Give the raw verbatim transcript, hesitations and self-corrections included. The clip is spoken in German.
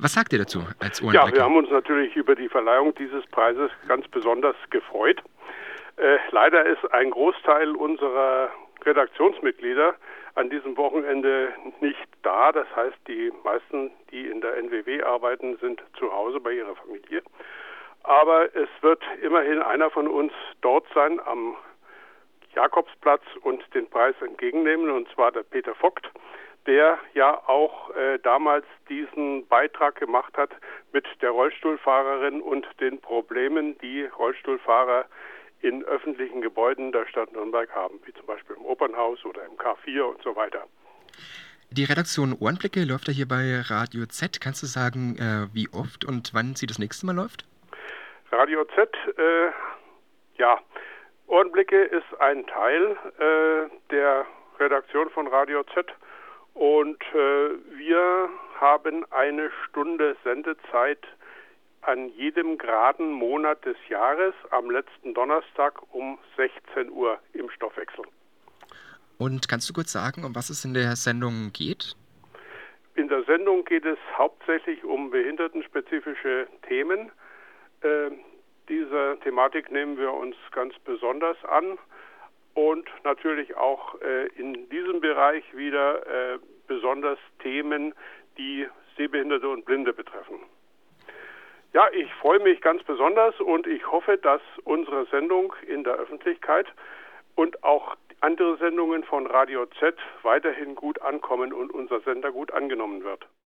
Was sagt ihr dazu als Ja, Ohrenblicke? wir haben uns natürlich über die Verleihung dieses Preises ganz besonders gefreut. Äh, leider ist ein Großteil unserer Redaktionsmitglieder an diesem Wochenende nicht da. Das heißt, die meisten, die in der N W W arbeiten, sind zu Hause bei ihrer Familie. Aber es wird immerhin einer von uns dort sein am Jakobsplatz und den Preis entgegennehmen, und zwar der Peter Vogt, der ja auch äh, damals diesen Beitrag gemacht hat mit der Rollstuhlfahrerin und den Problemen, die Rollstuhlfahrer in öffentlichen Gebäuden der Stadt Nürnberg haben, wie zum Beispiel im Opernhaus oder im K vier und so weiter. Die Redaktion Ohrenblicke läuft ja hier bei Radio Z. Kannst du sagen, äh, wie oft und wann sie das nächste Mal läuft? Radio Z, äh, ja, Ohrenblicke ist ein Teil äh, der Redaktion von Radio Z und äh, wir haben eine Stunde Sendezeit an jedem geraden Monat des Jahres am letzten Donnerstag um sechzehn Uhr im Stoffwechsel. Und kannst du kurz sagen, um was es in der Sendung geht? In der Sendung geht es hauptsächlich um behindertenspezifische Themen. Äh, diese Thematik nehmen wir uns ganz besonders an und natürlich auch äh, in diesem Bereich wieder äh, besonders Themen, die Sehbehinderte und Blinde betreffen. Ja, ich freue mich ganz besonders und ich hoffe, dass unsere Sendung in der Öffentlichkeit und auch andere Sendungen von Radio Z weiterhin gut ankommen und unser Sender gut angenommen wird.